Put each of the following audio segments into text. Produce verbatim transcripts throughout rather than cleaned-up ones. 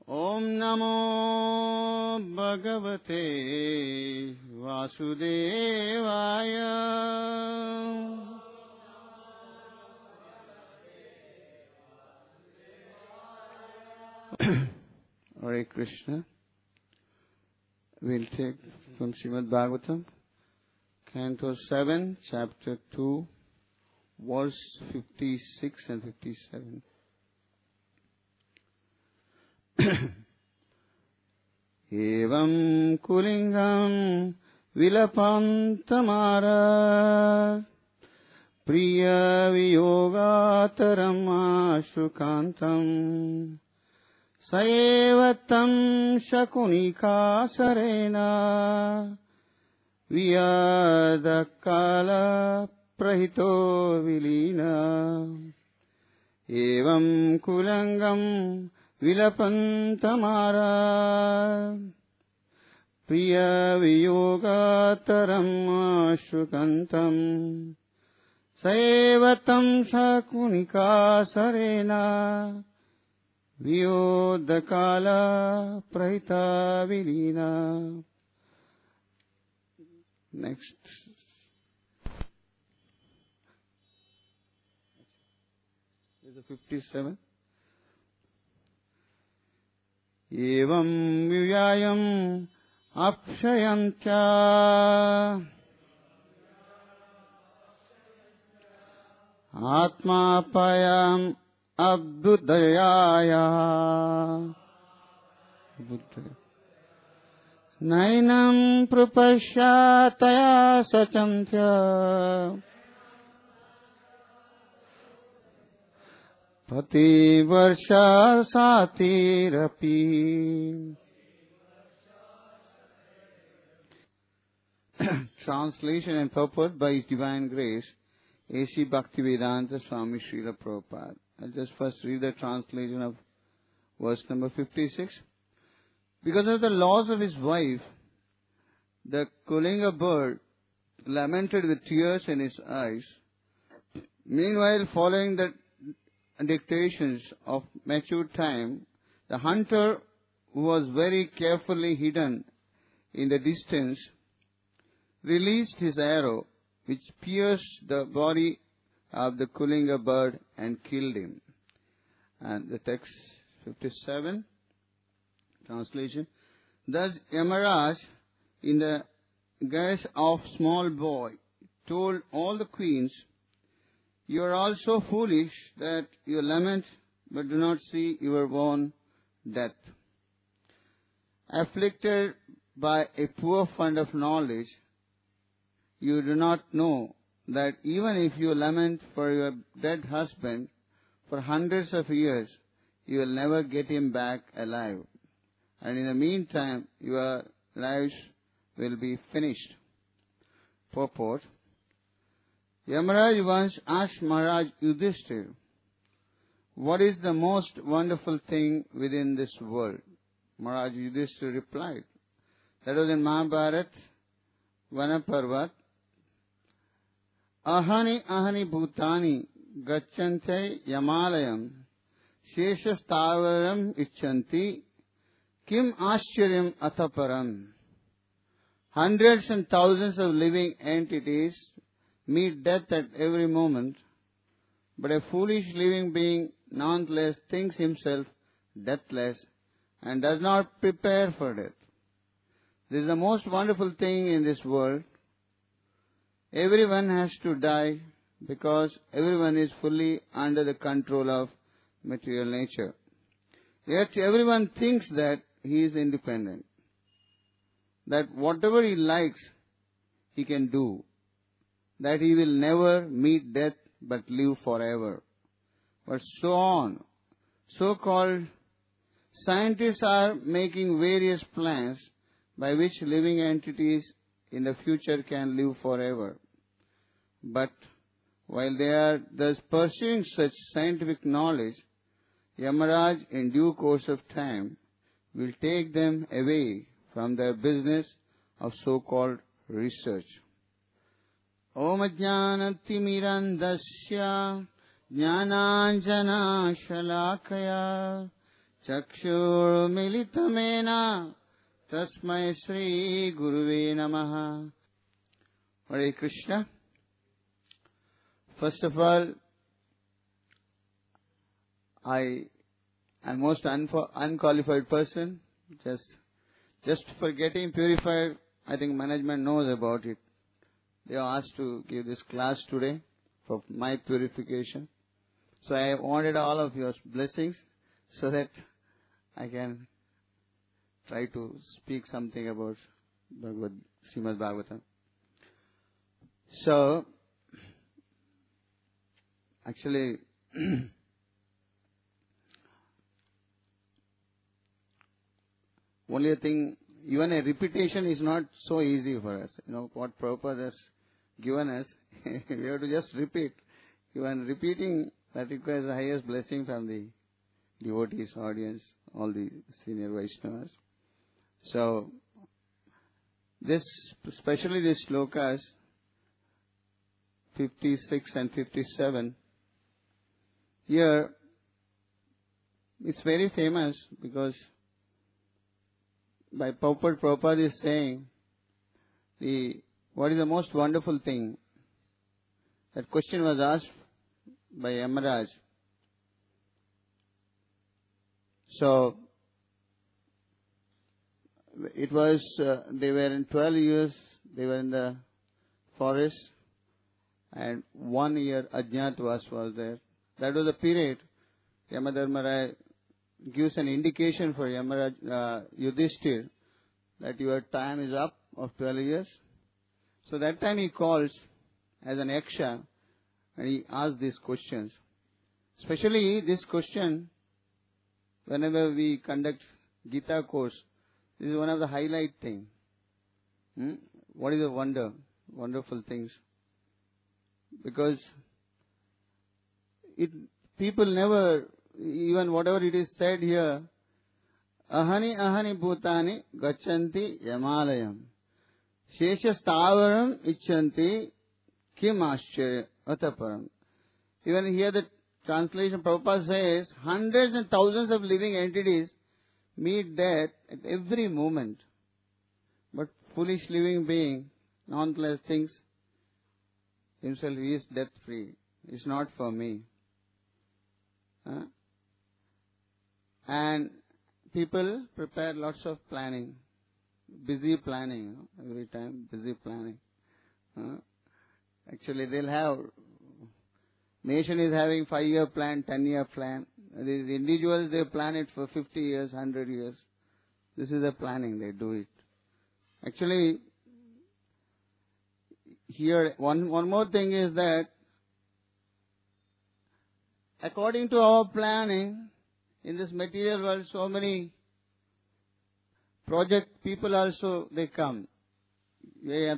Om Namo Bhagavate Vasudevaya. Hare Krishna. We'll take from Srimad Bhagavatam, Canto seven, Chapter two, verse fifty-six and fifty-seven. Evam kulingam vilapantamara priya viyogataram ashukantam saevatam shakunika sarena viyadakala prahito vilina. Evam kulangam vilapantamara priya viyogataram ashukantam saevatam shakunika sarena viyodakala prahita vilina. Next. Is it fifty-seven? Evam vyayam apshayantya atma payam abdudayaya nainam prapashyataya sachantya Pati varsha satirapi. Translation and purport by His Divine Grace, A C Bhaktivedanta Swami Srila Prabhupada. I'll just first read the translation of verse number fifty-six. Because of the loss of his wife, the Kulinga bird lamented with tears in his eyes. Meanwhile, following the dictations of mature time, the hunter, who was very carefully hidden in the distance, released his arrow, which pierced the body of the Kulinga bird and killed him. And the text fifty-seven, translation. Thus Yamaraj, in the guise of small boy, told all the queens, "You are all so foolish that you lament but do not see your own death. Afflicted by a poor fund of knowledge, you do not know that even if you lament for your dead husband for hundreds of years, you will never get him back alive. And in the meantime, your lives will be finished." Purport. Yamaraj once asked Maharaj Yudhishthira, "What is the most wonderful thing within this world?" Maharaj Yudhishthira replied. That was in Mahabharat, Vanaparvat. Ahani ahani bhutani gacchante yamalayam sheshastavaram icchanti kim ascharyam ataparam. Hundreds and thousands of living entities meet death at every moment, but a foolish living being nonetheless thinks himself deathless and does not prepare for death. This is the most wonderful thing in this world. Everyone has to die because everyone is fully under the control of material nature. Yet everyone thinks that he is independent, that whatever he likes he can do, that he will never meet death but live forever. But so on. So-called scientists are making various plans by which living entities in the future can live forever. But while they are thus pursuing such scientific knowledge, Yamaraj in due course of time will take them away from their business of so-called research. Om Jnanatirmirandasya Jnananjana Shalakaya Chakshurmilitamena Tasmai Shri Guruve Namaha. Hare Krishna. First of all, I am most unfo- unqualified person. Just, just for getting purified, I think management knows about it. They are asked to give this class today for my purification. So I wanted all of your blessings so that I can try to speak something about Bhagavad, Srimad Bhagavatam. So, actually, only a thing, even a repetition is not so easy for us. You know, what Prabhupada has given us, we have to just repeat. Even repeating, that requires the highest blessing from the devotees, audience, all the senior Vaishnavas. So, this, especially these slokas, fifty-six and fifty-seven, here, it's very famous because by Prabhupada, Prabhupada is saying, the what is the most wonderful thing? That question was asked by Yamaraj. So, it was, uh, they were in twelve years, they were in the forest, and one year Ajñatavas was there. That was the period Yamadharmaraj gives an indication for Yamaraj, uh, Yudhishthir that your time is up of twelve years. So that time he calls as an yaksha and he asks these questions. Especially this question, whenever we conduct Gita course, this is one of the highlight thing. Hmm? What is the wonder, wonderful things? Because it people never, even whatever it is said here, ahani ahani bhutani gachanti yamalayam shesha stavaram icchanti kim ascharya ataparam. Even here the translation Prabhupada says, hundreds and thousands of living entities meet death at every moment. But foolish living being, nonetheless thinks himself he is death free. It's not for me. Huh? And people prepare lots of planning. Busy planning, you know, every time busy planning. Huh? Actually they'll have, nation is having five year plan, ten year plan. These individuals, they plan it for fifty years, one hundred years. This is the planning, they do it. Actually, here, one, one more thing is that, according to our planning, in this material world, so many project people also, they come. So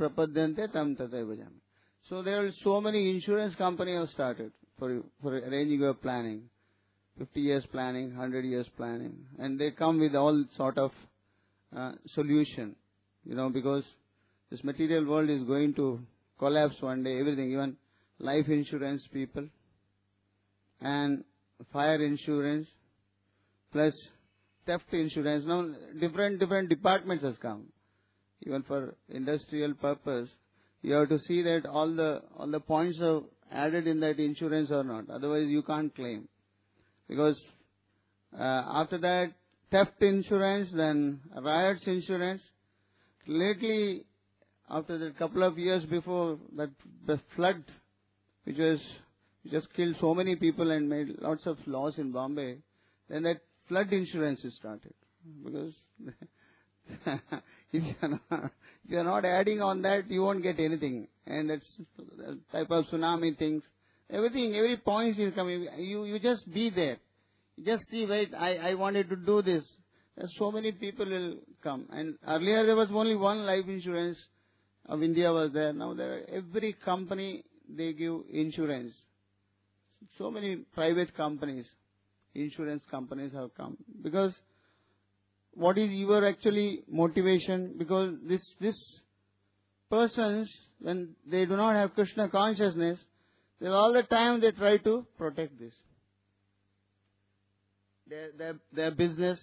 there are so many insurance companies have started for, for arranging your planning. fifty years planning, one hundred years planning. And they come with all sort of uh, solution. You know, because this material world is going to collapse one day, everything, even life insurance people and fire insurance plus theft insurance. Now different, different departments has come. Even for industrial purpose, you have to see that all the, all the points are added in that insurance or not. Otherwise you can't claim. Because uh, after that, theft insurance, then riots insurance. Lately, after the couple of years before that, the flood, which was which just killed so many people and made lots of loss in Bombay, then that flood insurance is started. Because if you are not, if you are not adding on that, you won't get anything. And that's the type of tsunami things. Everything, every point is coming. You, you just be there. You just see, wait, I, I wanted to do this. There's so many people will come. And earlier there was only one life insurance of India was there. Now there are, every company, they give insurance. So many private companies, insurance companies have come. Because what is your actually motivation? Because this, this persons, when they do not have Krishna consciousness, then all the time they try to protect this. their, their, their business,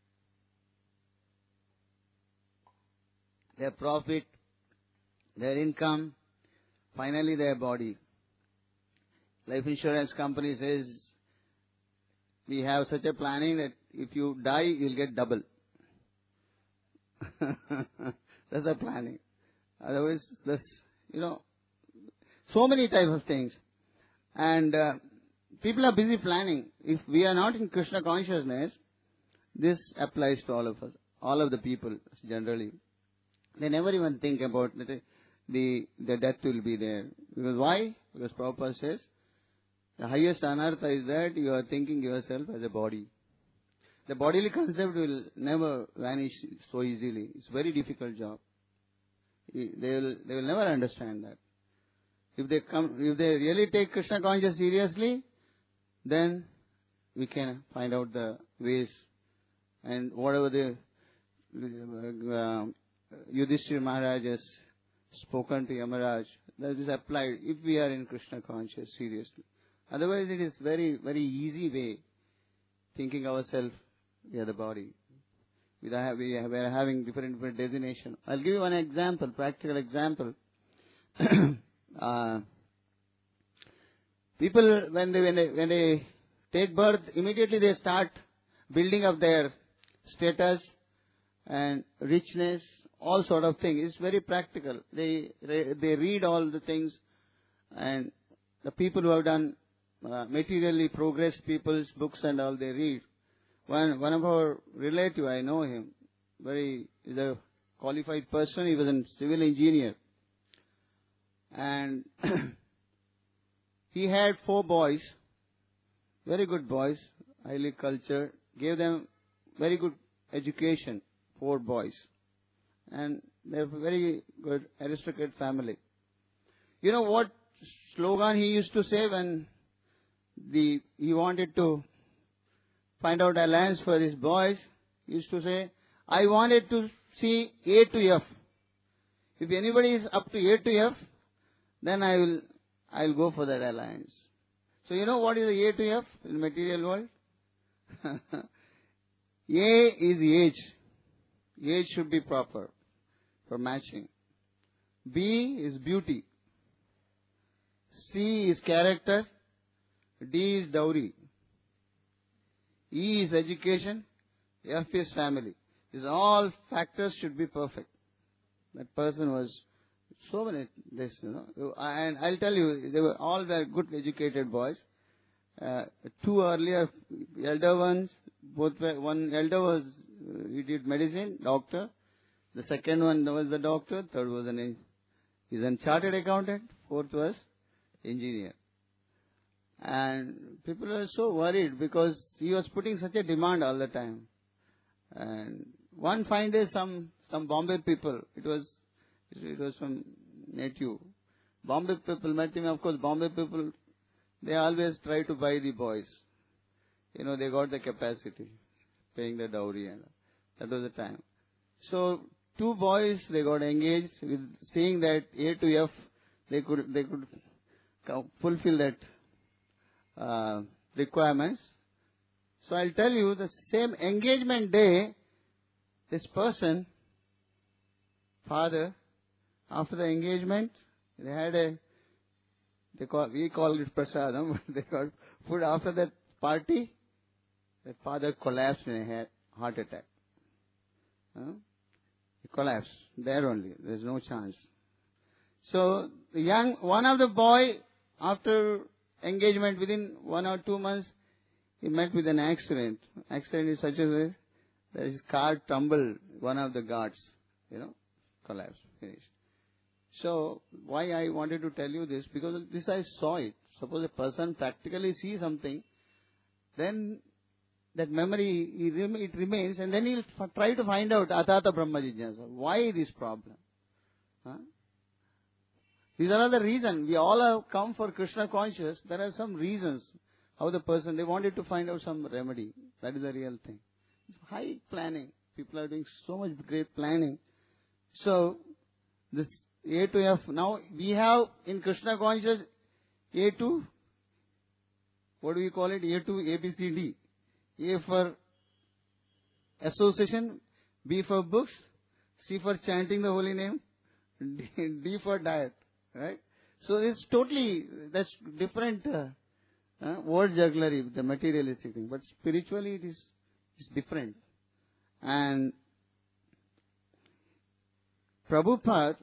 their profit, their income, finally their body. Life insurance company says, we have such a planning that if you die, you'll get double. That's the planning. Otherwise, that's, you know, so many types of things. And uh, people are busy planning. If we are not in Krishna consciousness, this applies to all of us, all of the people generally. They never even think about the, the, the death will be there. Because why? Because Prabhupada says, the highest anartha is that you are thinking yourself as a body. The bodily concept will never vanish so easily. It's a very difficult job. They will, they will never understand that. If they come, if they really take Krishna consciousness seriously, then we can find out the ways. And whatever the uh, Yudhishthira Maharaj has spoken to Yamaraj, that is applied if we are in Krishna consciousness seriously. Otherwise, it is very, very easy way thinking ourselves we are the body. We are, we are having different, different designation. I'll give you one example, practical example. uh, people, when they, when they when they take birth, immediately they start building up their status and richness, all sort of things. It's very practical. They they read all the things, and the people who have done uh, materially progressed people's books and all they read. One one of our relative, I know him, very is a qualified person. He was a civil engineer, and he had four boys, very good boys, highly cultured. Gave them very good education. Four boys, and they're very good aristocrat family. You know what slogan he used to say when the he wanted to find out alliance for his boys? He used to say, I wanted to see A to F. If anybody is up to A to F, then I will I'll go for that alliance. So you know what is the A to F in the material world? A is age. Age should be proper for matching. B is beauty. C is character. D is dowry. E is education. F is family. These all factors should be perfect. That person was so many this, you know. And I'll tell you, they were all very good educated boys. Uh, two earlier elder ones, both were, one elder was, uh, he did medicine, doctor. The second one was the doctor. Third was an, he's a chartered accountant. Fourth was engineer. And people were so worried because he was putting such a demand all the time. And one fine day, some, some Bombay people, it was, it was from native. Bombay people met him. Of course, Bombay people, they always try to buy the boys. You know, they got the capacity, paying the dowry, and that was the time. So, two boys, they got engaged with seeing that A to F, they could, they could fulfill that uh, requirements. So, I'll tell you, the same engagement day, this person, father, after the engagement, they had a, they call, we call it prasadam, but they call food. After that party, the father collapsed in a heart attack. Huh? He collapsed there only. There's no chance. So the young one of the boy, after engagement within one or two months, he met with an accident. Accident is such as a that his car tumbled. One of the guards, you know, collapsed, finished. So why I wanted to tell you this, because this I saw it. Suppose a person practically sees something, then that memory, it remains, and then he'll try to find out Atata Brahma Jijnasa. Why this problem? Huh? These are all the reasons. We all have come for Krishna conscious. There are some reasons how the person, they wanted to find out some remedy. That is the real thing. High planning. People are doing so much great planning. So, this A to F, now we have in Krishna conscious A to, what do we call it? A to A, B, C, D. A for association, B for books, C for chanting the holy name, D, D for diet, right? So it's totally, that's different uh, uh, word jugglery, the materialistic thing. But spiritually it is it's different. And Prabhupada,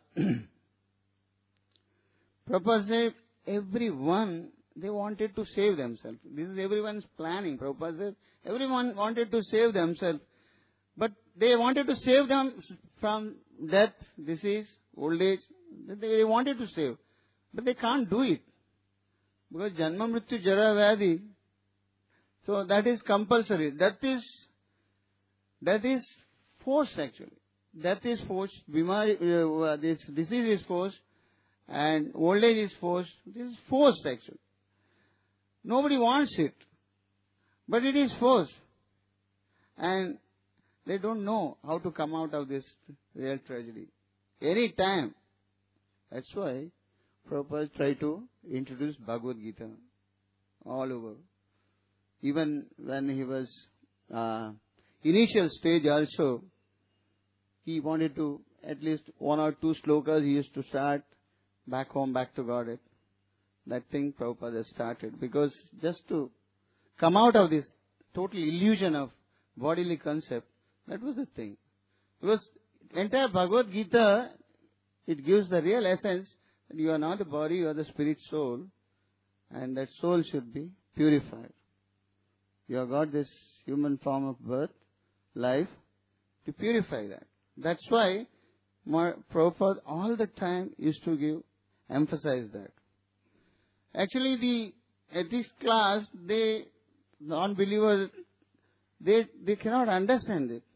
Prabhupada said, everyone, they wanted to save themselves. This is everyone's planning. Prabhupada said, everyone wanted to save themselves. But they wanted to save them from death, disease, old age. They wanted to save. But they can't do it. Because Janma Mrityu Jara Vyadhi. So that is compulsory. That is, that is forced actually. Death is forced. Bimari, uh, this disease is forced. And old age is forced. This is forced actually. Nobody wants it. But it is forced. And they don't know how to come out of this real tragedy. Any time. That's why Prabhupada tried to introduce Bhagavad Gita all over. Even when he was uh, initial stage also, he wanted to at least one or two slokas he used to start, back home, back to Godhead. That thing Prabhupada started. Because just to come out of this total illusion of bodily concept, that was the thing. Because entire Bhagavad Gita, it gives the real essence that you are not the body, you are the spirit soul. And that soul should be purified. You have got this human form of birth, life, to purify that. That's why Prabhupada all the time used to give, emphasize that. Actually, the ethics class, they, non-believers, they, they cannot understand it.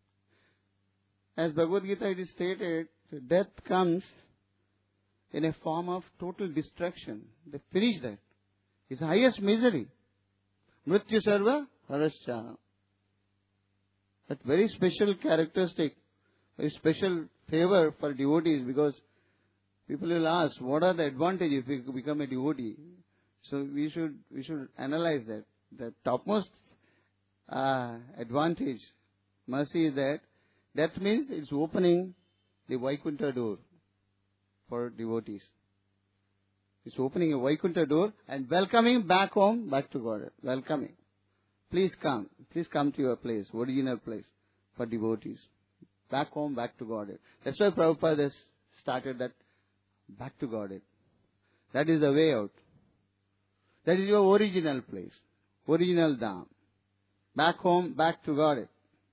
As Bhagavad Gita it is stated, death comes in a form of total destruction. They finish that. It's the highest misery. Mrityu sarva harascha. That very special characteristic, very special favor for devotees, because people will ask, what are the advantages if we become a devotee? So we should we should analyze that. The topmost uh, advantage, mercy, is that that means it's opening the Vaikuntha door for devotees. It's opening a Vaikuntha door and welcoming back home, back to God. Welcoming. Please come. Please come to your place, original place for devotees. Back home, back to God. That's why Prabhupada has started that back to God. That is the way out. That is your original place. Original Dham. Back home, back to God.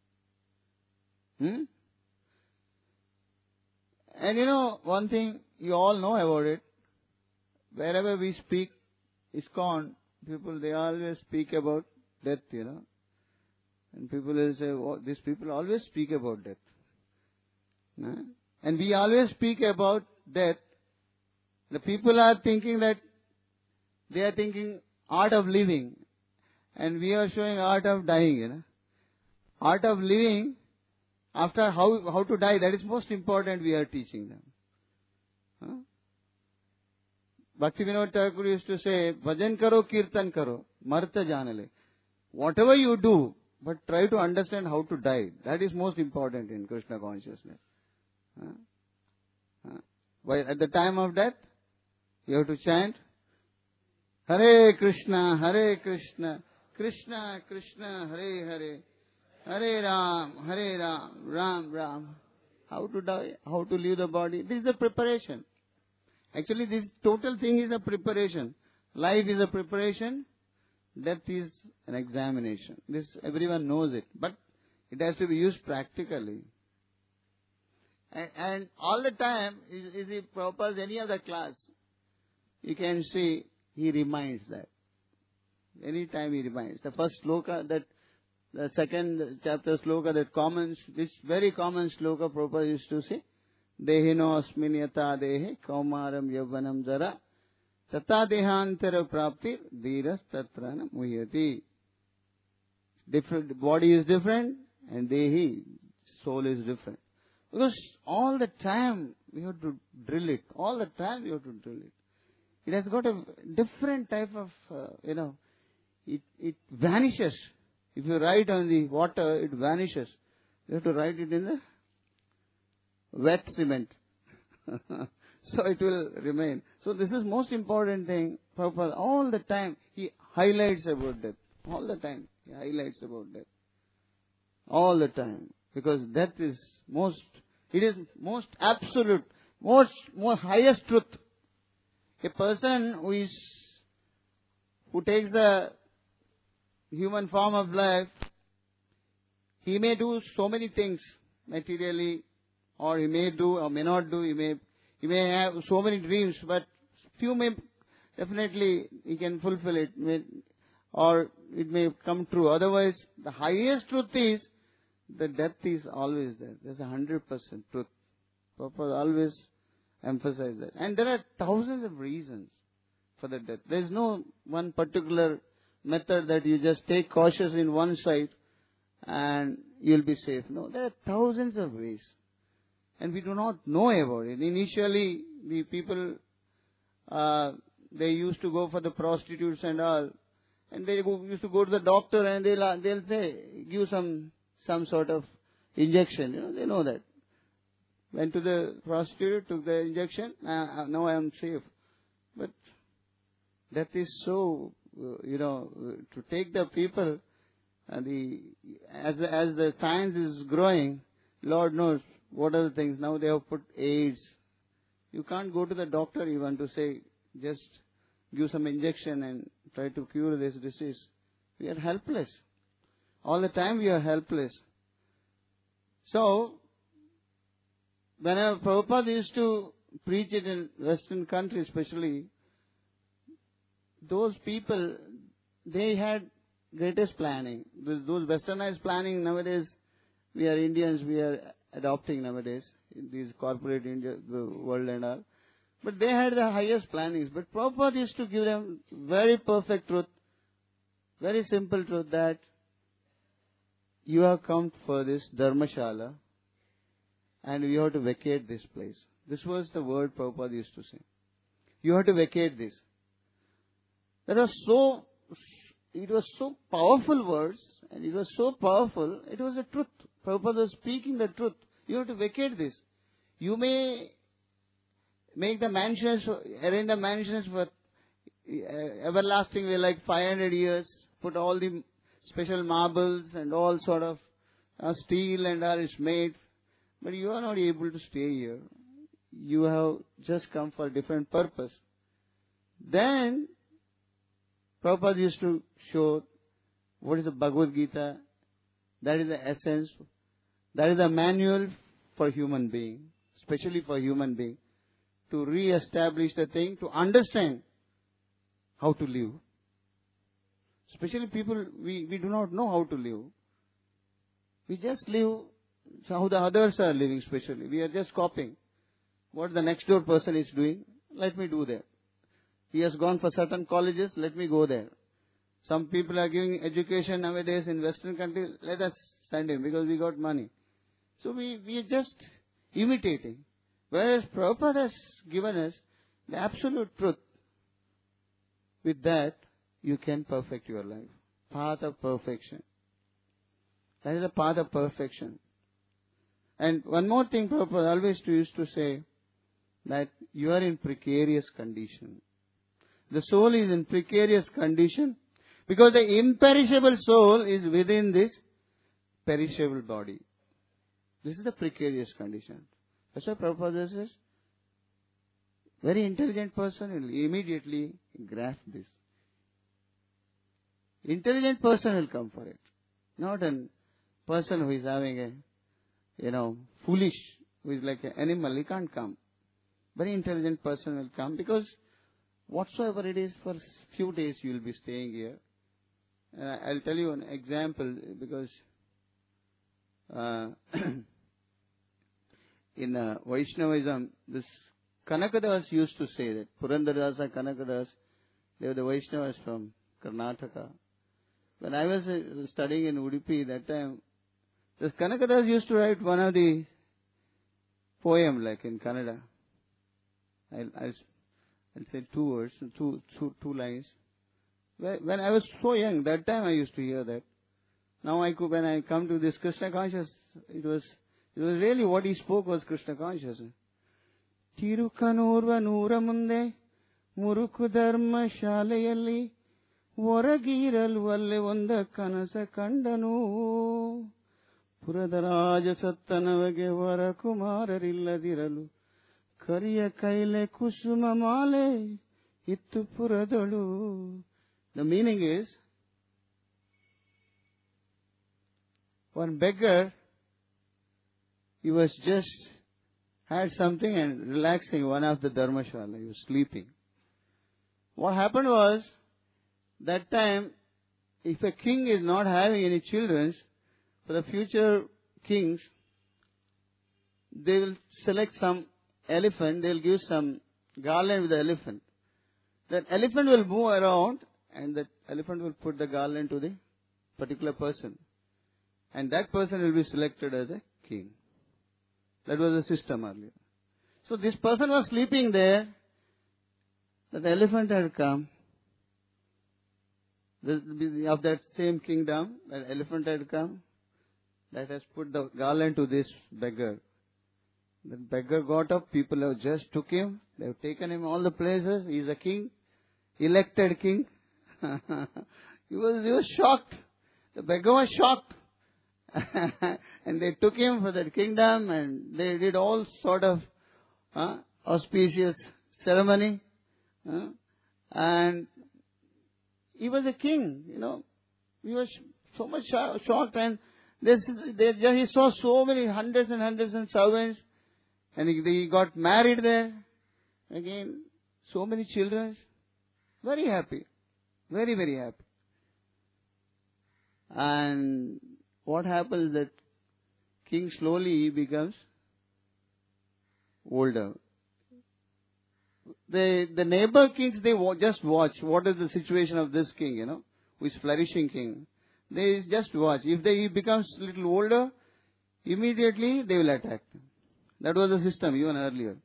Hmm? And you know, one thing you all know about it. Wherever we speak ISKCON, people, they always speak about death, you know. And people will say, oh, these people always speak about death. Nah? And we always speak about death. The people are thinking that they are thinking art of living. And we are showing art of dying, you know. Art of living, after how, how to die, that is most important we are teaching them. Huh? Bhaktivinoda Thakur used to say, Bhajan karo, kirtan karo, marta janale. Whatever you do, but try to understand how to die. That is most important in Krishna consciousness. Huh? Huh? While at the time of death, you have to chant, Hare Krishna, Hare Krishna, Krishna Krishna, Hare Hare, Hare Ram, Hare Ram, Ram Ram. How to die, how to leave the body. This is a preparation. Actually, this total thing is a preparation. Life is a preparation. Death is an examination. This, everyone knows it. But it has to be used practically. And, and all the time, is, is he Prabhupada's any other class, you can see he reminds that. Any time he reminds. The first sloka, that the second chapter sloka, that common, this very common sloka Prabhupada used to say, Dehino asmin yata dehe kaumaram yavvanam jara tata dehantara prapti dhiras tatrana muhyati. Different, body is different and dehi, soul is different. Because all the time we have to drill it. All the time we have to drill it. It has got a different type of, uh, you know, it, it vanishes If you write on the water, it vanishes. You have to write it in the wet cement. So it will remain. So this is most important thing. Prabhupada, all the time, he highlights about death. All the time, he highlights about death. All the time. Because death is most, it is most absolute, most, most highest truth. A person who is, who takes the human form of life, he may do so many things materially, or he may do or may not do, he may, he may have so many dreams, but few may, definitely he can fulfill it, may, or it may come true. Otherwise, the highest truth is, the death is always there. There's a hundred percent truth. Prabhupada always emphasize that. And there are thousands of reasons for the death. There is no one particular method that you just take cautious in one side and you'll be safe. No, there are thousands of ways. And we do not know about it. Initially, the people, uh, they used to go for the prostitutes and all. And they go, used to go to the doctor and they'll, they'll say, give some, some sort of injection. You know, they know that. Went to the prostitute, took the injection, uh, now I am safe. But that is so, uh, you know, uh, to take the people, uh, the as as the science is growing, Lord knows what are the things. Now they have put AIDS. You can't go to the doctor even to say, just give some injection and try to cure this disease. We are helpless. All the time we are helpless. So, whenever Prabhupada used to preach it in Western countries especially, those people, they had greatest planning. Those, those westernized planning nowadays, we are Indians, we are adopting nowadays in these corporate India, the world and all. But they had the highest plannings. But Prabhupada used to give them very perfect truth, very simple truth that you have come for this Dharmashala and you have to vacate this place. This was the word Prabhupada used to say. You have to vacate this. That was so, it was so powerful words and it was so powerful, it was the truth. Prabhupada was speaking the truth. You have to vacate this. You may make the mansions, arrange the mansions for everlasting way like five hundred years, put all the special marbles and all sort of uh, steel and all is made. But you are not able to stay here. You have just come for a different purpose. Then, Prabhupada used to show what is the Bhagavad Gita. That is the essence. That is the manual for human being, especially for human being, to re-establish the thing, to understand how to live. Especially people, we, we do not know how to live. We just live how the others are living especially. We are just copying what the next door person is doing. Let me do that. He has gone for certain colleges, let me go there. Some people are giving education nowadays in Western countries, let us send him because we got money. So we, we are just imitating. Whereas Prabhupada has given us the absolute truth. With that, you can perfect your life. Path of perfection. That is the path of perfection. And one more thing Prabhupada always used to say, that you are in precarious condition. The soul is in precarious condition because the imperishable soul is within this perishable body. This is the precarious condition. That's why Prabhupada says, very intelligent person will immediately grasp this. Intelligent person will come for it. Not a person who is having a, you know, foolish, who is like an animal, he can't come. Very intelligent person will come because whatsoever it is, for few days you will be staying here. And I'll tell you an example because uh, in uh, Vaishnavism, this Kanakadas used to say that Purandaradasa, Kanakadas, they were the Vaishnavas from Karnataka. When I was uh, studying in Udupi that time, this Kanakadas used to write one of the poem like in Kannada. I'll, I'll, I'll say two words, two, two, two lines. When I was so young, that time I used to hear that. Now I could, when I come to this Krishna conscious, it was, it was really what he spoke was Krishna consciousness. Tirukanurva Nura Munde, Muruku Dharma Shalayalli, Voragiral Valle Vanda Kanasa Kandanu, Puradaraja Sattanavage Varakumararilladilalu, Kariya Kaile Kusuma Male, Ittu Puradalu. The meaning is, one beggar, he was just had something and relaxing one of the dharmashala. He was sleeping. What happened was, that time, if a king is not having any children, for the future kings, they will select some elephant, they will give some garland with the elephant. That elephant will move around and that elephant will put the garland to the particular person. And that person will be selected as a king. That was the system earlier. So this person was sleeping there. That elephant had come. Of that same kingdom, that elephant had come. That has put the garland to this beggar. The beggar got up. People have just took him. They have taken him all the places. He is a king. Elected king. he was he was shocked. The beggar was shocked. And they took him for that kingdom and they did all sort of uh, auspicious ceremony. Uh, and he was a king, you know. He was so much shocked and this, they, he saw so many hundreds and hundreds of servants and he, he got married there. Again, so many children. Very happy. Very, very happy. And what happens is that king slowly becomes older. The, the neighbor kings, they just watch what is the situation of this king, you know, who is flourishing king. They just watch. If they, he becomes a little older, immediately they will attack him. That was the system even earlier.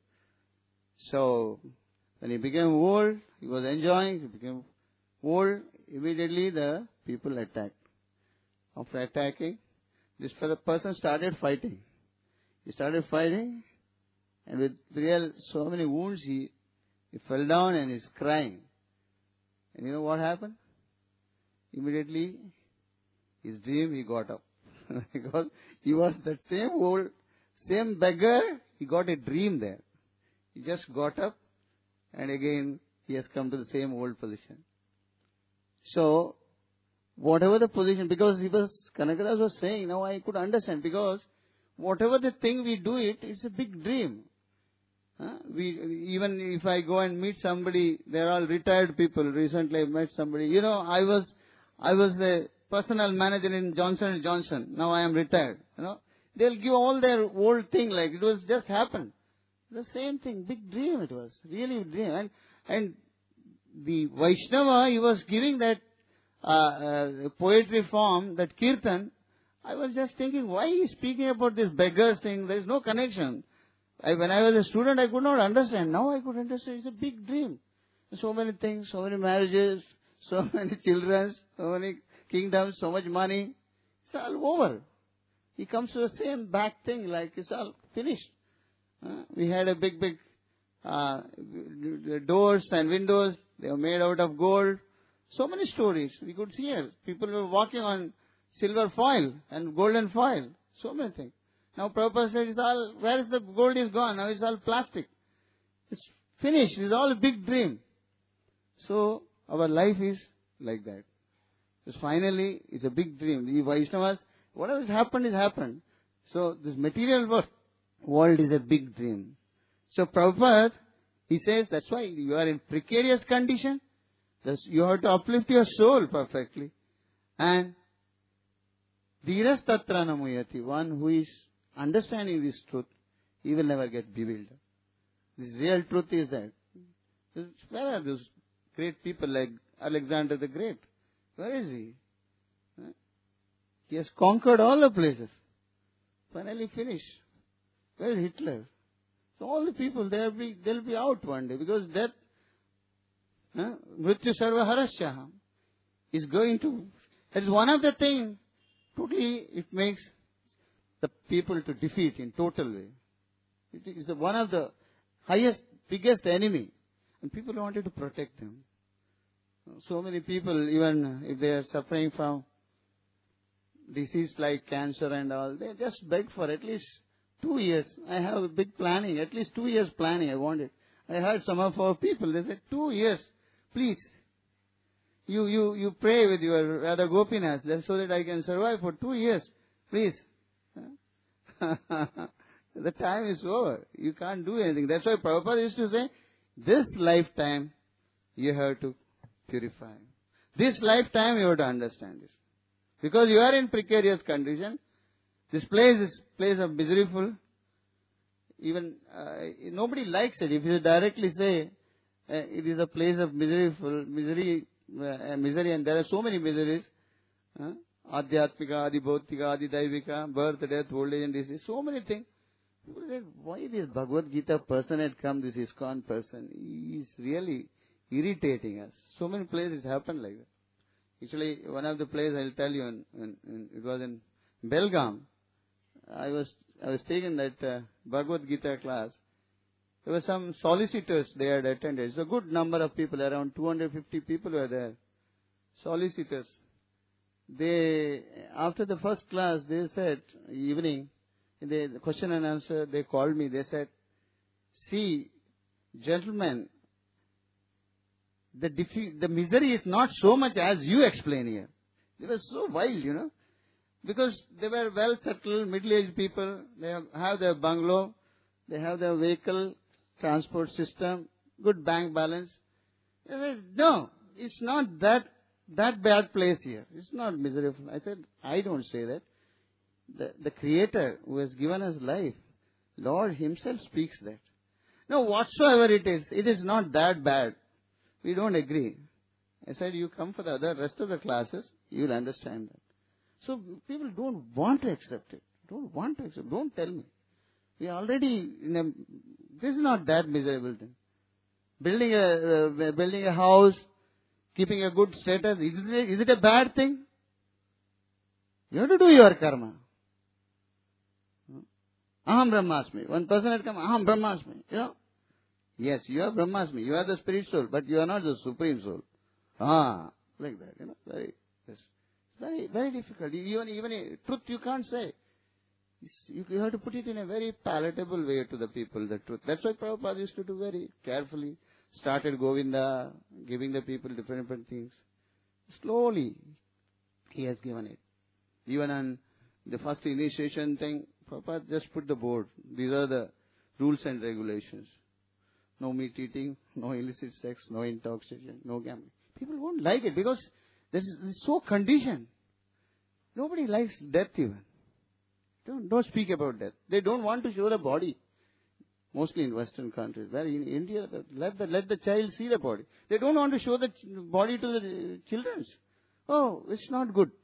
So, when he became old, he was enjoying, he became old, immediately the people attacked. After attacking, this person started fighting. He started fighting, and with real so many wounds, he, he fell down and is crying. And you know what happened? Immediately, his dream, he got up. Because he was that same old, same beggar, he got a dream there. He just got up, and again, he has come to the same old position. So, whatever the position, because he was, Kanakadas was saying, now I could understand, because whatever the thing we do it, it's a big dream. Huh? We, even if I go and meet somebody, they're all retired people. Recently I met somebody, you know, I was, I was the personal manager in Johnson and Johnson. Now I am retired, you know. They'll give all their old thing like it was just happened. The same thing, big dream it was, really a dream. And, and the Vaishnava, he was giving that Uh, uh, poetry form, that kirtan, I was just thinking, why he is speaking about this beggars thing? There is no connection. I, when I was a student, I could not understand. Now I could understand. It's a big dream. So many things, so many marriages, so many children, so many kingdoms, so much money. It's all over. He comes to the same back thing, like it's all finished. Uh, we had a big, big uh, doors and windows. They were made out of gold. So many stories we could see here. People were walking on silver foil and golden foil. So many things. Now Prabhupada says, it's all, where is the gold is gone? Now it's all plastic. It's finished. It's all a big dream. So our life is like that. Because finally, it's a big dream. The Vaishnavas, whatever has happened is happened. So this material world is a big dream. So Prabhupada, he says, that's why you are in precarious condition. You have to uplift your soul perfectly. And Dhiras Tatra Namuyati, one who is understanding this truth, he will never get bewildered. The real truth is that. Where are those great people like Alexander the Great? Where is he? He has conquered all the places. Finally finished. Where is Hitler? So all the people, they'll be, they'll be out one day because death, Mrityu Sarva Harasya is going to, that is one of the things totally, it makes the people to defeat in total way. It is one of the highest, biggest enemy. And people wanted to protect them. So many people, even if they are suffering from disease like cancer and all, they just beg for at least two years. I have a big planning, at least two years planning I wanted. I heard some of our people, they said, two years, please. You, you, you pray with your Radha Gopinath so that I can survive for two years. Please. The time is over. You can't do anything. That's why Prabhupada used to say, this lifetime you have to purify. This lifetime you have to understand this. Because you are in precarious condition. This place is place of miserable. Even uh, nobody likes it. If you directly say uh, it is a place of miserable, misery, uh, misery, and there are so many miseries. Uh, Adhyatmika, Adi Bhautika, Adi Daivika, birth, death, old age and disease, so many things. People said, why this Bhagavad Gita person had come, this ISKCON person? He is really irritating us. So many places happen like that. Actually, one of the places I'll tell you, in, in, in, it was in Belgaum. I was I was taking that uh, Bhagavad Gita class. There were some solicitors they had attended. It's a good number of people, around two hundred fifty people were there. Solicitors. They, after the first class, they said, evening, the question and answer, they called me, they said, see, gentlemen, the defi- the misery is not so much as you explain here. They were so wild, you know, because they were well settled, middle-aged people, they have, have their bungalow, they have their vehicle, transport system, good bank balance. They said, no, it's not that, that bad place here. It's not miserable. I said, I don't say that. The, the Creator who has given us life, Lord Himself speaks that. No, whatsoever it is, it is not that bad. We don't agree. I said, you come for the other rest of the classes, you will understand that. So people don't want to accept it. Don't want to accept. Don't tell me. We are already in a. This is not that miserable thing. Building a uh, building a house, keeping a good status. Is it, is it a bad thing? You have to do your karma. Aham Brahmasmi. One person had come, Aham Brahmasmi. You know? Yes, you are Brahmasmi. You are the spirit soul, but you are not the supreme soul. Ah, like that. You know, very, yes, very, very difficult. Even, even a truth you can't say. You, you have to put it in a very palatable way to the people, the truth. That's why Prabhupada used to do very carefully. Started Govinda, giving the people different, different things. Slowly, he has given it. Even on the first initiation thing, Prabhupada just put the board. These are the rules and regulations. No meat eating, no illicit sex, no intoxication, no gambling. People won't like it because this is, this is so conditioned. Nobody likes death even. Don't, don't speak about death. They don't want to show the body. Mostly in Western countries. Where in India, let the, let the child see the body. They don't want to show the body to the children. Oh, it's not good.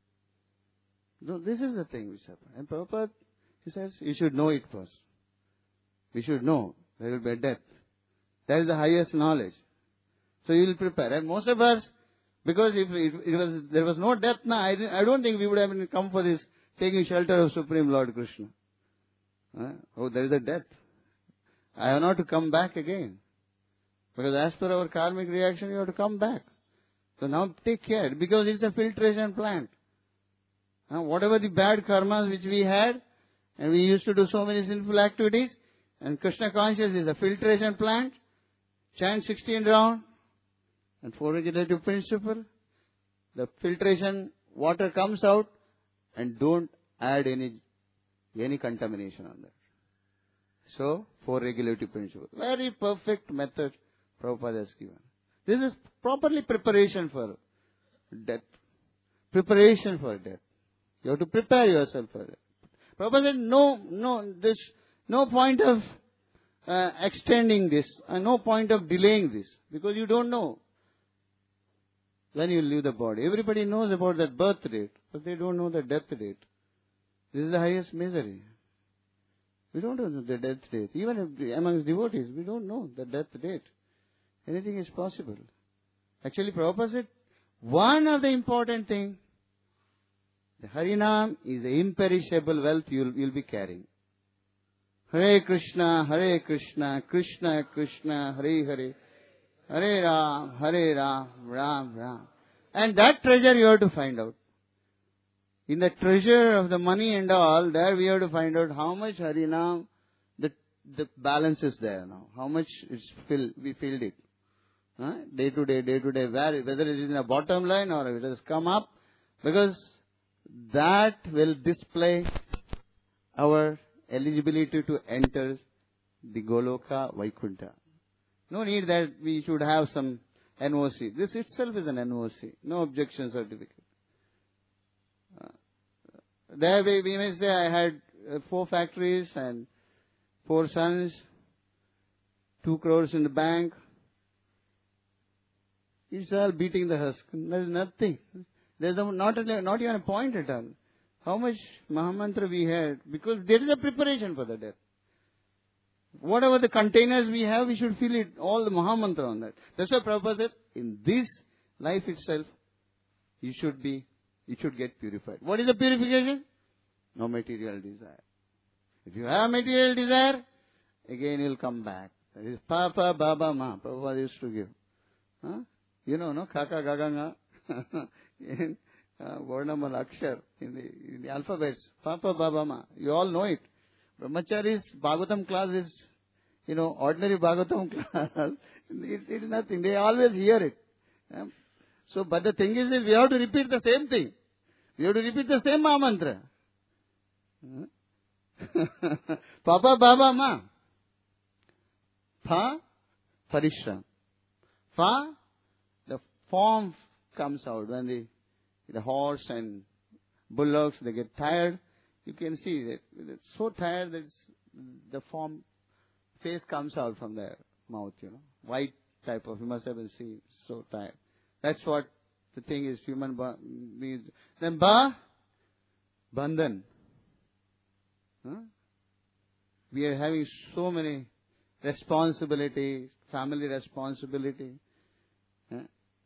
No, this is the thing which happens. And Prabhupada, he says, you should know it first. We should know there will be a death. That is the highest knowledge. So you will prepare. And most of us, because if it, it was there was no death now, I, I don't think we would have come for this taking shelter of Supreme Lord Krishna. Huh? Oh, there is a death. I have not to come back again. Because as per our karmic reaction, you have to come back. So now take care, because it's a filtration plant. Huh? Whatever the bad karmas which we had, and we used to do so many sinful activities, and Krishna consciousness is a filtration plant. Chant sixteen round, and four regulative principle. The filtration water comes out, and don't add any any contamination on that. So, four regulative principles. Very perfect method Prabhupada has given. This is properly preparation for death. Preparation for death. You have to prepare yourself for it. Prabhupada said, no, no, this, no point of uh, extending this, and no point of delaying this, because you don't know when you leave the body. Everybody knows about that birth date, but they don't know the death date. This is the highest misery. We don't know the death date. Even if amongst devotees, we don't know the death date. Anything is possible. Actually, Prabhupada said, one of the important things The Harinam is the imperishable wealth you'll, you'll be carrying. Hare Krishna, Hare Krishna, Krishna Krishna, Hare Hare, Hare Ram, Hare Ram, Ram Ram. And that treasure you have to find out. In the treasure of the money and all, there we have to find out how much Harinam, the, the balance is there now. How much is filled, we filled it. Huh? Day to day, day to day, where, whether it is in the bottom line or it has come up. Because that will display our eligibility to enter the Goloka Vaikuntha. No need that we should have some N O C. This itself is an N O C. No objection certificate. Uh, there we, we may say I had uh, four factories and four sons, two crores in the bank. It's all beating the husk. There's nothing. There's not, not even a point at all. How much Mahamantra we had, because there is a preparation for the death. Whatever the containers we have, we should fill it, all the Mahamantra on that. That's why Prabhupada says, in this life itself, you should be, you should get purified. What is the purification? No material desire. If you have material desire, again you'll come back. That is Papa, Baba, Ma. Prabhupada used to give. Huh? You know, no? Kaka, Gaganga. in uh, Varnamal Akshar, in the, in the alphabets. Papa, Baba, Ma. You all know it. Brahmachari's Bhagavatam class is, you know, ordinary Bhagavatam class. it, it is nothing. They always hear it. Yeah? So, but the thing is that we have to repeat the same thing. We have to repeat the same Mahamantra. Huh? Papa, Baba, Ma. Pa, Parishram. Pa, the form comes out. When the, the horse and bullocks, they get tired, you can see that it's so tired that the form, face comes out from their mouth, you know. White type of, you must have been seen, so tired. That's what the thing is, human ba- means. Then Ba, Bandhan. Huh? We are having so many responsibilities, family responsibility. Huh?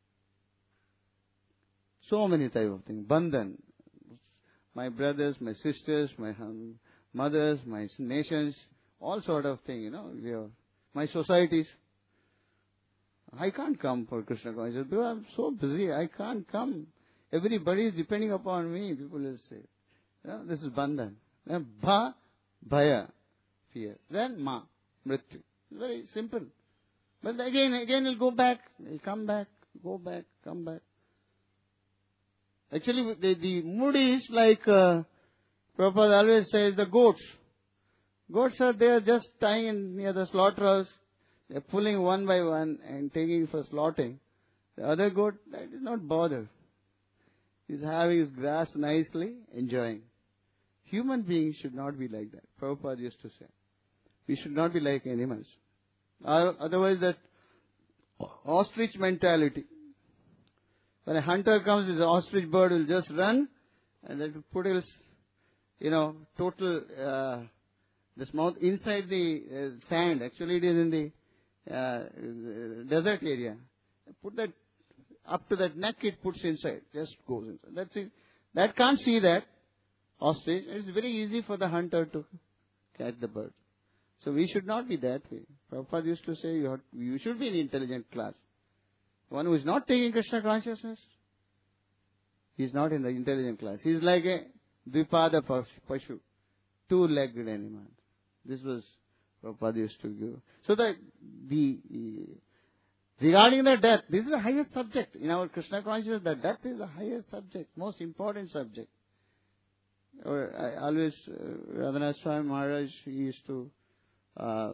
So many type of things. Bandhan. My brothers, my sisters, my mothers, my nations, all sort of thing, you know. We have my societies. I can't come for Krishna consciousness because I'm so busy. I can't come. Everybody is depending upon me. People will say, you know, this is Bandhan. Then Bha, Bhaya, fear. Then Ma, Mrityu. Very simple. But again, again he'll go back. He'll come back, go back, come back. Actually, the, the mood is like, uh, Prabhupada always says, the goats. Goats are there just tying in near the slaughterhouse. They're pulling one by one and taking for slaughtering. The other goat, that is not bothered. He's having his grass nicely, enjoying. Human beings should not be like that. Prabhupada used to say. We should not be like animals. Or otherwise that ostrich mentality. When a hunter comes, this ostrich bird will just run and then put his, you know, total, uh, this mouth inside the uh, sand. Actually it is in the uh, desert area. Put that up to that neck, it puts inside, just goes inside. That's it. That can't see that ostrich. It's very easy for the hunter to catch the bird. So we should not be that way. Prabhupada used to say you, have, you should be in intelligent class. One who is not taking Krishna consciousness, he is not in the intelligent class. He is like a Dvipada Pashu, two-legged animal. This was Prabhupada used to give. So that the, regarding the death, this is the highest subject. In our Krishna consciousness, the death is the highest subject, most important subject. Or I always, uh, Radhanath Swami Maharaj, he used to uh,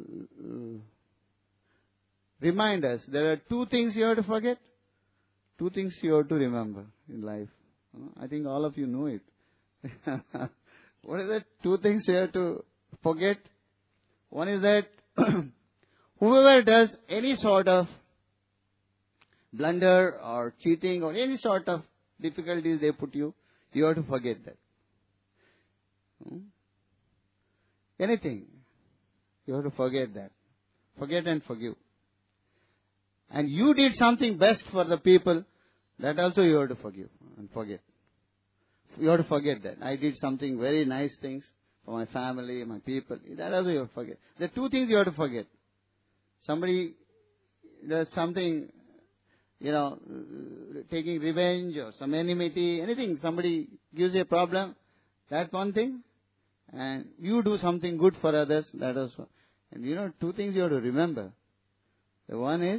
remind us, there are two things you have to forget, two things you have to remember in life. I think all of you know it. What is that? Two things you have to forget. One is that whoever does any sort of blunder or cheating or any sort of difficulties they put you, you have to forget that. Hmm? Anything. You have to forget that. Forget and forgive. And you did something best for the people, that also you have to forgive and forget. you have to forget that. I did something very nice things for my family, my people. That also you have to forget. There are two things you have to forget. Somebody does something, you know, taking revenge or some enmity, anything. Somebody gives you a problem. That's one thing. And you do something good for others. That also. And you know, two things you have to remember. The one is,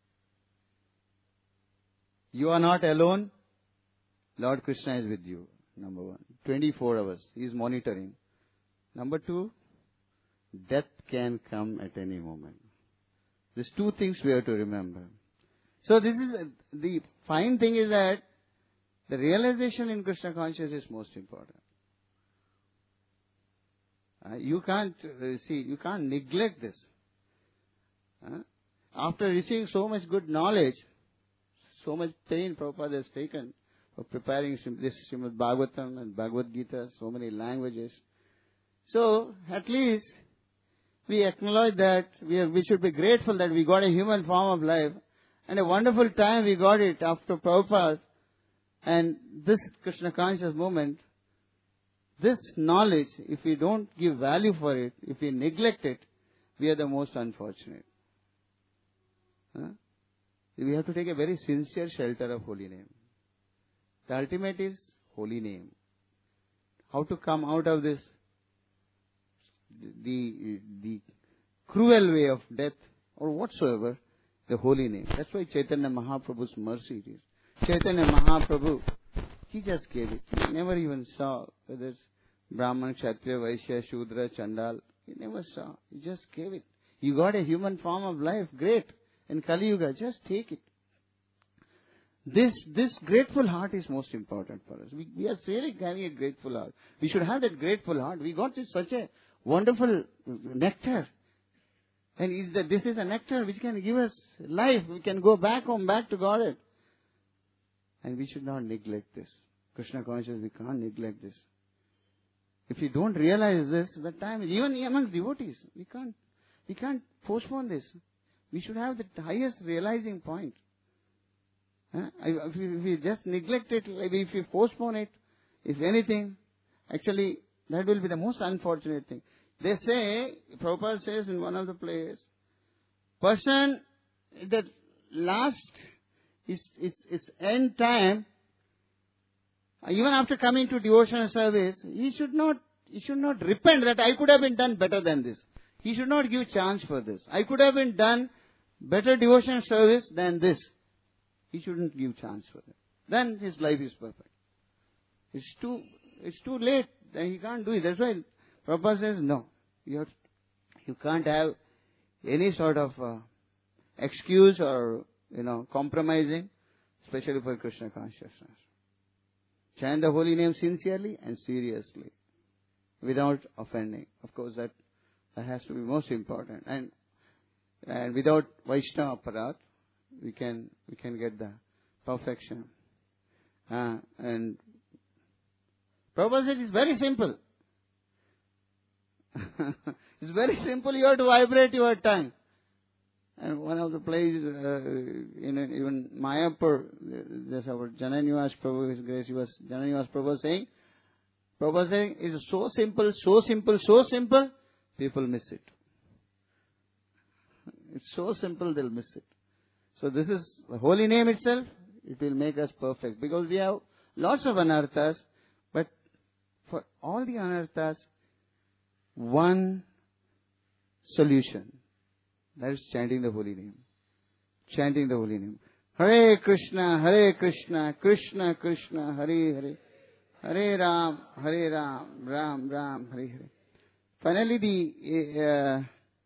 you are not alone. Lord Krishna is with you. Number one. twenty-four hours. He is monitoring. Number two, death can come at any moment. These two things we have to remember. So this is, the fine thing is that the realization in Krishna consciousness is most important. Uh, you can't, uh, see, you can't neglect this. Uh, after receiving so much good knowledge, so much pain Prabhupada has taken for preparing this Srimad Bhagavatam and Bhagavad Gita, so many languages. So, at least, we acknowledge that we, are, we should be grateful that we got a human form of life, and a wonderful time we got it after Prabhupada, and this Krishna conscious movement. This knowledge, if we don't give value for it, if we neglect it, we are the most unfortunate. Huh? We have to take a very sincere shelter of holy name. The ultimate is holy name. How to come out of this, the, the cruel way of death or whatsoever, the holy name. That's why Chaitanya Mahaprabhu's mercy it is. Chaitanya Mahaprabhu, he just gave it. He never even saw whether it's Brahman, Kshatriya, Vaishya, Shudra, Chandal. He never saw. He just gave it. You got a human form of life. Great. In Kali Yuga, just take it. This, this grateful heart is most important for us. We, we are really having a grateful heart. We should have that grateful heart. We got this, such a wonderful nectar. And is that this is a nectar which can give us life. We can go back home, back to Godhead. And we should not neglect this. Krishna consciousness, we can't neglect this. If we don't realize this, the time, even amongst devotees, we can't, we can't postpone this. We should have the highest realizing point. Huh? If we, if we just neglect it, if we postpone it, if anything, actually, that will be the most unfortunate thing. They say, Prabhupada says in one of the plays, person that last is, is, is end time, even after coming to devotional service, he should not, he should not repent that I could have been done better than this. He should not give chance for this. I could have been done better devotional service than this. He shouldn't give chance for that. Then his life is perfect. It's too, it's too late. Then he can't do it. That's why Prabhupada says, no. You have, you can't have any sort of uh, excuse or, you know, compromising, especially for Krishna consciousness. Chant the holy name sincerely and seriously, without offending. Of course, that, that has to be most important. And and without Vaishnava Aparat, we can we can get the perfection. Uh, and Prabhupada says it's very simple. It's very simple. You have to vibrate your tongue. And one of the places, uh, in even Mayapur, there's our Jananivas Prabhu, His Grace, he was, Jananivas Prabhu was saying, Prabhu was saying, it's so simple, so simple, so simple, people miss it. It's so simple, they'll miss it. So this is the holy name itself, it will make us perfect. Because we have lots of anarthas, but for all the anarthas, one solution. That is chanting the holy name. Chanting the holy name. Hare Krishna, Hare Krishna, Krishna Krishna, Hare Hare. Hare Ram, Hare Ram, Ram Ram, Hare Hare. Finally, the uh,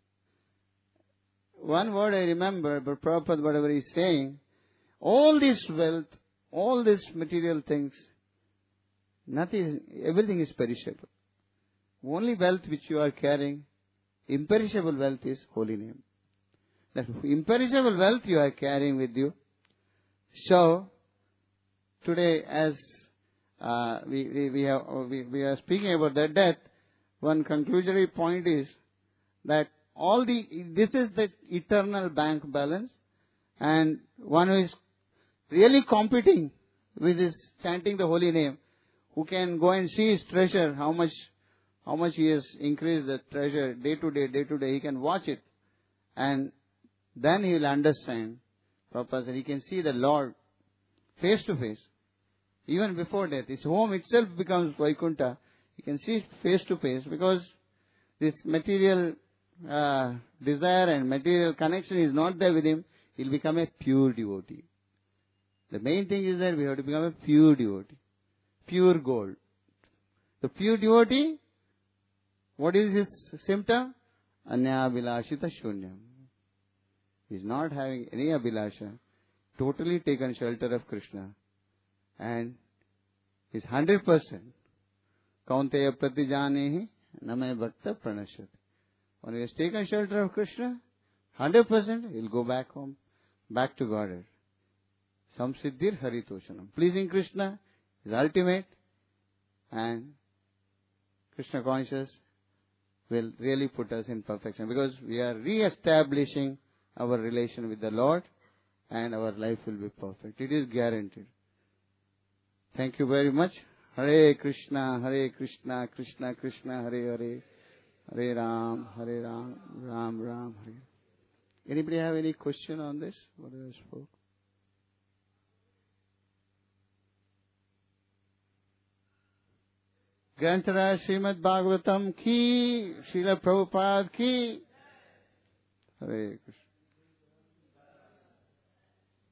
one word I remember, but Prabhupada, whatever he's saying, all this wealth, all these material things, nothing, everything is perishable. Only wealth which you are carrying, imperishable wealth is holy name. That imperishable wealth you are carrying with you. So, today as uh, we, we, we, have, we, we are speaking about that death, one conclusory point is that all the, this is the eternal bank balance, and one who is really competing with this chanting the holy name, who can go and see his treasure, how much, how much he has increased the treasure day to day, day to day. He can watch it. And then he will understand. Prabhupada said he can see the Lord face to face. Even before death. His home itself becomes Vaikuntha. He can see it face to face because this material uh, desire and material connection is not there with him. He will become a pure devotee. The main thing is that we have to become a pure devotee. Pure gold. The pure devotee, what is his symptom? Anya Abhilashita Shunyam. He is not having any Abhilasha. Totally taken shelter of Krishna. And he is one hundred percent. Kaunteya Pratijanehi Namay Bhakta Pranashat. When he has taken shelter of Krishna, one hundred percent he will go back home, back to Godhead. Samsiddhir Haritoshanam. Pleasing Krishna is ultimate, and Krishna conscious will really put us in perfection because we are re-establishing our relation with the Lord and our life will be perfect. It is guaranteed. Thank you very much. Hare Krishna, Hare Krishna, Krishna Krishna, Hare Hare, Hare Ram, Hare Ram, Ram Ram, Hare. Anybody have any question on this? What I spoke? Grantaraj Srimad Bhagavatam ki, Srila Prabhupada ki. Hare Krishna.